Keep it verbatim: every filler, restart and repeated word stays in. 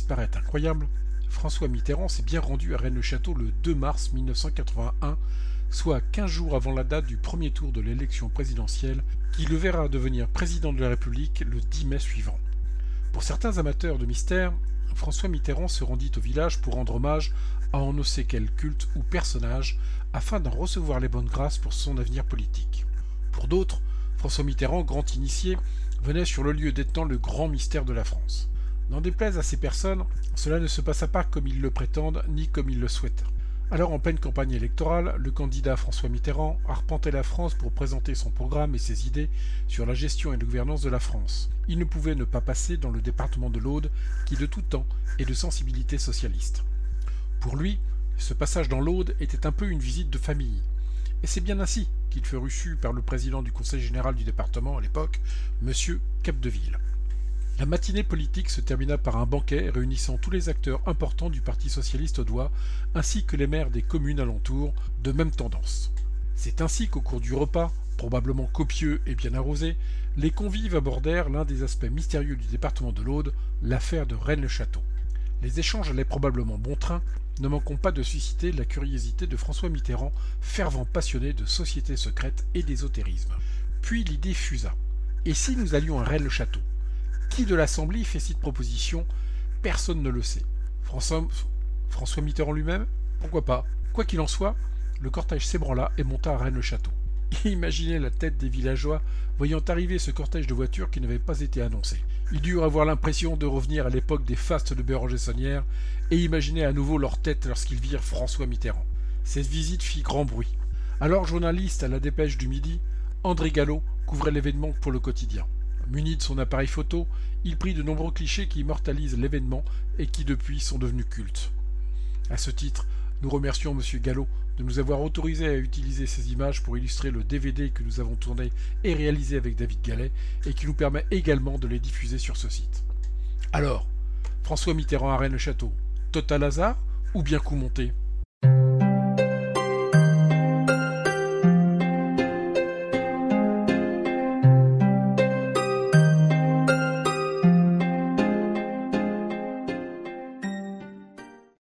paraître incroyable, François Mitterrand s'est bien rendu à Rennes-le-Château le deux mars mille neuf cent quatre-vingt-un, soit quinze jours avant la date du premier tour de l'élection présidentielle qui le verra devenir président de la République le dix mai suivant. Pour certains amateurs de mystère, François Mitterrand se rendit au village pour rendre hommage à on ne sait quel culte ou personnage afin d'en recevoir les bonnes grâces pour son avenir politique. Pour d'autres, François Mitterrand, grand initié, venait sur le lieu détenant le grand mystère de la France. N'en déplaise à ces personnes, cela ne se passa pas comme ils le prétendent ni comme ils le souhaitent. Alors en pleine campagne électorale, le candidat François Mitterrand arpentait la France pour présenter son programme et ses idées sur la gestion et la gouvernance de la France. Il ne pouvait ne pas passer dans le département de l'Aude, qui de tout temps est de sensibilité socialiste. Pour lui, ce passage dans l'Aude était un peu une visite de famille. Et c'est bien ainsi qu'il fut reçu par le président du conseil général du département à l'époque, M. Capdeville. La matinée politique se termina par un banquet réunissant tous les acteurs importants du Parti socialiste audois, ainsi que les maires des communes alentours, de même tendance. C'est ainsi qu'au cours du repas, probablement copieux et bien arrosé, les convives abordèrent l'un des aspects mystérieux du département de l'Aude, l'affaire de Rennes-le-Château. Les échanges allaient probablement bon train, ne manquant pas de susciter la curiosité de François Mitterrand, fervent passionné de sociétés secrètes et d'ésotérisme. Puis l'idée fusa. Et si nous allions à Rennes-le-Château ? Qui de l'Assemblée fait cette proposition? Personne ne le sait. François, François Mitterrand lui-même? Pourquoi pas? Quoi qu'il en soit, le cortège s'ébranla et monta à Rennes-le-Château. Imaginez la tête des villageois voyant arriver ce cortège de voitures qui n'avait pas été annoncé. Ils durent avoir l'impression de revenir à l'époque des fastes de Béranger-Saunière et imaginer à nouveau leur tête lorsqu'ils virent François Mitterrand. Cette visite fit grand bruit. Alors journaliste à la Dépêche du Midi, André Gallo couvrait l'événement pour le quotidien. Muni de son appareil photo, il prit de nombreux clichés qui immortalisent l'événement et qui depuis sont devenus cultes. À ce titre, nous remercions M. Gallo de nous avoir autorisé à utiliser ces images pour illustrer le D V D que nous avons tourné et réalisé avec David Gallet et qui nous permet également de les diffuser sur ce site. Alors, François Mitterrand à Rennes-le-Château, total hasard ou bien coup monté ?